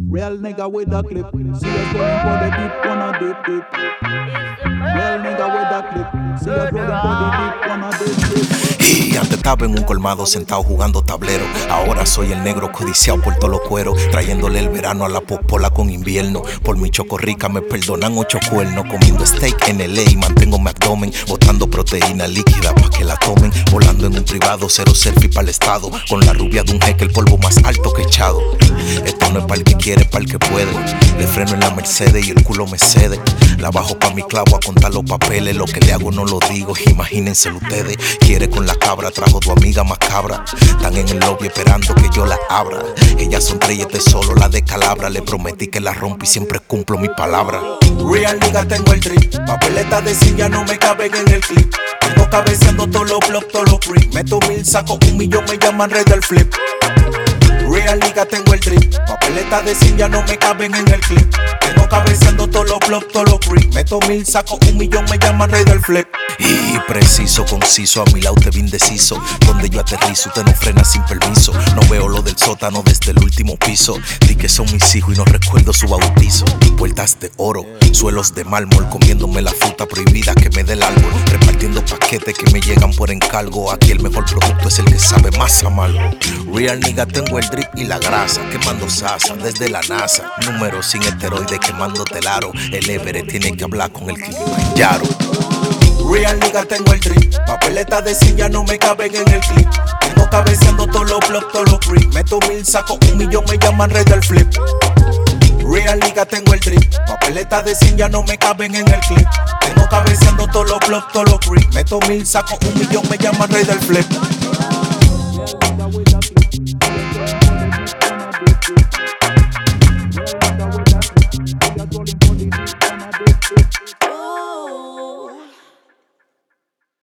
Real nigga with a clip. See us rolling for the deep, wanna dip dip. Real nigga with a clip. See us rolling for the deep, wanna dip dip. Y antes estaba en un colmado sentado jugando tablero. Ahora soy el negro codiciado por todos los cueros, trayéndole el verano a la popola con invierno. Por mi chocorrica me perdonan 8 cuernos. Comiendo steak en LA y mantengo mi abdomen, botando proteína líquida pa' que la tomen. Volando en un privado, 0 selfie para el estado, con la rubia de un jeque, el polvo más alto que echado. Esto no es para el que quiere, para el que puede. Le freno en la Mercedes y el culo me cede. La bajo pa' mi clavo a contar los papeles. Lo que le hago no lo digo, imagínenselo ustedes. Quiere con la cabra, trajo tu amiga más cabra. Están en el lobby esperando que yo la abra. Ella sonríe, este solo la de Calabra. Le prometí que la rompo y siempre cumplo mi palabra. Real nigga, tengo el drip. Papeletas de silla no me caben en el clip. Tengo cabeceando todos los blogs, todos los free. Meto 1000, saco 1 millón, me llaman rey del flip. Real nigga, tengo el drip. Papeletas de silla no me caben en el clip. Tengo cabeceando todos los blogs, todos los free. Meto 1000, saco 1 millón, me llaman rey del flip. Y preciso, conciso, a mi lado te vi indeciso. Donde yo aterrizo, usted no frena sin permiso. No veo lo del sótano desde el último piso. Di que son mis hijos y no recuerdo su bautizo. Puertas de oro, suelos de mármol, comiéndome la fruta prohibida que me dé el árbol. Repartiendo paquetes que me llegan por encargo. Aquí el mejor producto es el que sabe más a malo. Real nigga, tengo el drip y la grasa, quemando sasa desde la NASA. Números sin esteroides, quemando telaro. El Everest tiene que hablar con el Kilimanjaro. Real nigga, tengo el drip. Papeletas de silla no me caben en el clip. Tengo cabeceando todos los blogs, todos los free. Meto 1000, saco 1 millón, me llaman rey del flip. Real nigga, tengo el drip. Papeletas de silla no me caben en el clip. Tengo cabeceando todos los blogs, todos los free. Meto 1000, saco 1 millón, me llaman rey del flip.